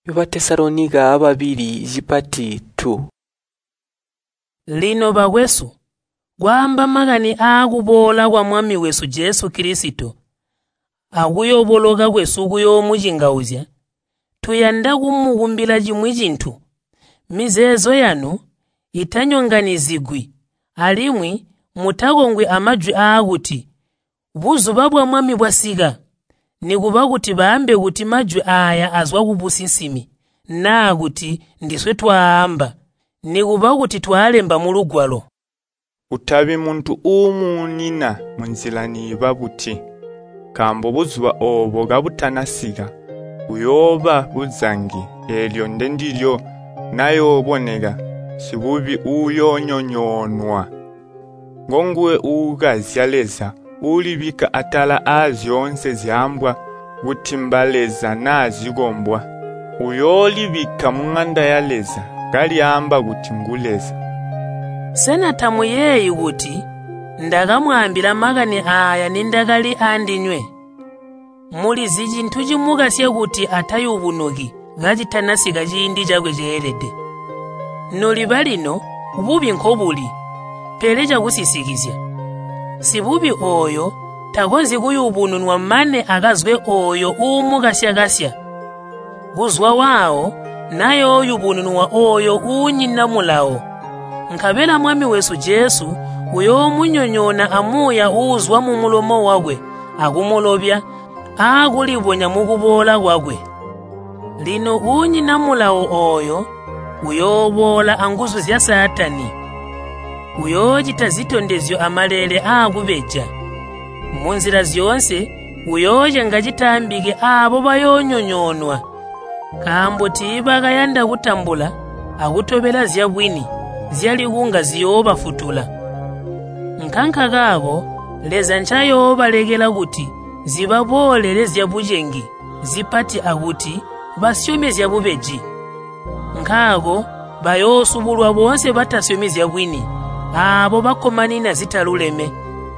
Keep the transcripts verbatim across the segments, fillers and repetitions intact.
Batesalonika ababiri zipati tu. Lino bagwesu gwamba magani akubola kwa mwami wesu Yesu Kristo akuyoboloka kwesu kuyomujingauzya tuyanda kumukumbila chimwe chinthu mizezo yanu itanyonganizigwi alimwi mutakongwe amajwi akuti buzuba bwa mwami bwasika nikuba kuti baambe kuti majwi aya azwa kubusinsimi na kuti ndiswe twaamba nikuba kuti twalemba mu lugwalo utabi muntu umunina munzilani babuti kambo buzuba obo gabutanasiga uyoba buzangi elyo ndendilyo nayo bonega sibubi uyonyonyonwa ngongwe ugazyaleza ulibika atala azyonse zyambwa butimbaleza nazigombwa uyolibika munganda yaleza galiamba kuti nguleza senata muyeyi kuti ndakamwambira magani aya nindagali andinywe muli zicinthu cimugasye kuti atayubunuki gacitanasika cindi cakwe ceelede noliba lino bubi nkobuli pele cakusisikizya sibubi oyo takonzi kuyubununwa mane akazwe oyo umugasyakasya kuzwa wawo nayo yubununwa oyo unyinamulawo nkabela mwami wesu Yesu uyo munyonyona amuya uzwa mu mulomo wakwe akumulobya akulibonya mukubola kwakwe lino unyinamulawo oyo uyobola anguzu zya satani uyo chitazitondezyo amalele akubeja munzira zyonse uyo ngachitambike abo bayonyonyonwa kambo tiba kayanda kutambula akutobela zyabwini zyalikunga ziyoba futula nkanka kako leza nchayoba legela kuti zibabolele zyabujengi zipati akuti basyome zyabubeji nkako bayosubulwa bonse batasyome zyabwini abo bakomanina zitaluleme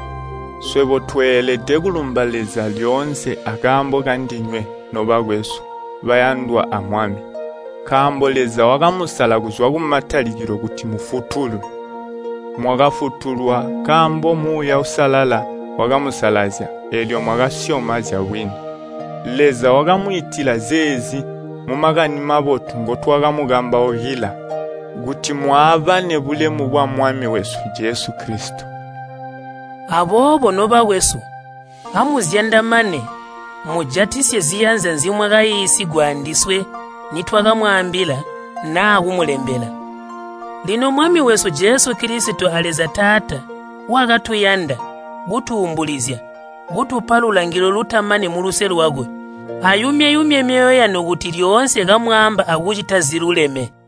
swebo twelede kulumbaleza lyonse akambo kandinywe noba kwesu bayandwa amwami kamboleza wakamusala kuzwa kumatalikiro kuti mufutulu mwakafutulwa kambo muya usalala wakamusalazya elyo mwakasyoma zyabwini leza wakamuyitila zezi mumakani mabotu ngotwakamugamba ogila kuti mwaba nebulemu bwa mwami wesu Yesu Kristo abobo noba wesu amuzyandamane mujatisye ziyanza nzimwe kayisi gwandiswe nitwakamwambila na akumulembela lino mwami wesu Yesu Kristo aleza tata wakatuyanda gutuumbulizya gutupalula ngilo lutamane muluse lwagwe ayumye yumye myoyo yano kuti lyonse kamwamba akuchita ziruleme